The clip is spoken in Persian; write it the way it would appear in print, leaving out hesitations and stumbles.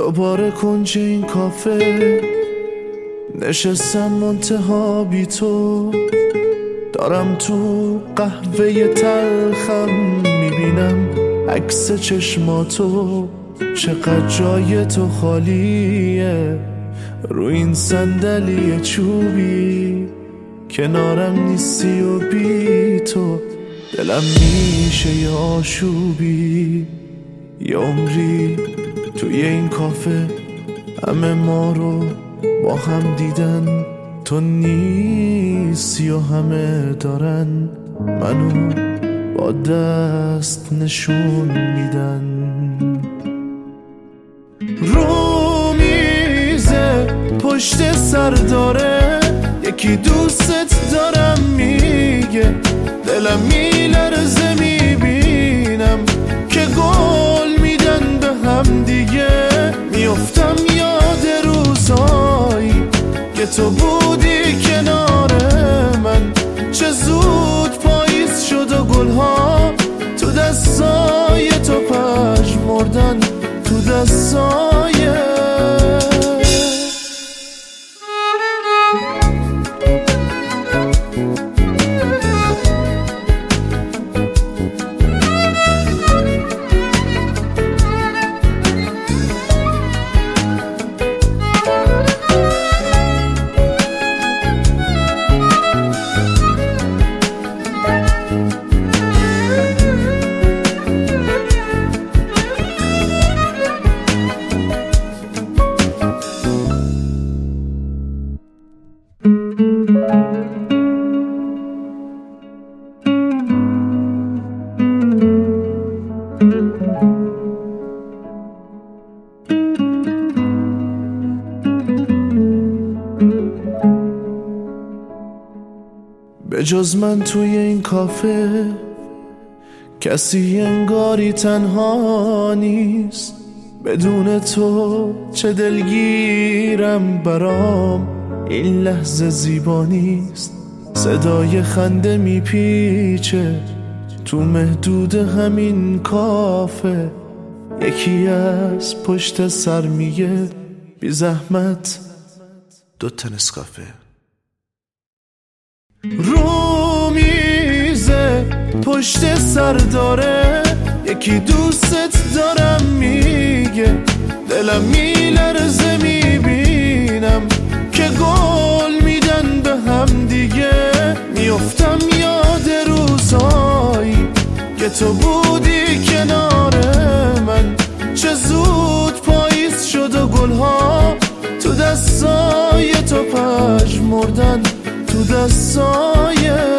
دوباره کنج این کافه نشستم منتها بی تو، دارم تو قهوه تلخم میبینم عکس چشماتو، چقدر جای تو خالیه رو این صندلی چوبی، کنارم نیستی و بی تو دلم میشه یه آشوبی. یه عمری توی این کافه همه ما رو با هم دیدن، تو نیستی و همه دارن منو با دست نشون میدن. رو میزه پشت سر داره یکی دوست دارم میگه، دلم میلرزه میبینم که گل میدن به هم دیگه. میافتم یاد روزایی که تو بودی کنار من، چه زود پاییز شد و گلها تو دستای تو پژمردن، تو دستای به جز من توی این کافه کسی انگاری تنها نیست، بدون تو چه دلگیرم برام این لحظه زیبا نیست. صدای خنده میپیچه تو محدود همین کافه، یکی از پشت سر میگه بی زحمت 2 تا نسکافه. رو میزه پشت سر داره یکی دوست دارم میگه، دلم میلرزه میبینم که گل میدن به هم دیگه. میافتم یاد روزایی که تو بودی کنار من، چه زود پاییز شد و گلها تو دستای تو پژمردن، تو دستای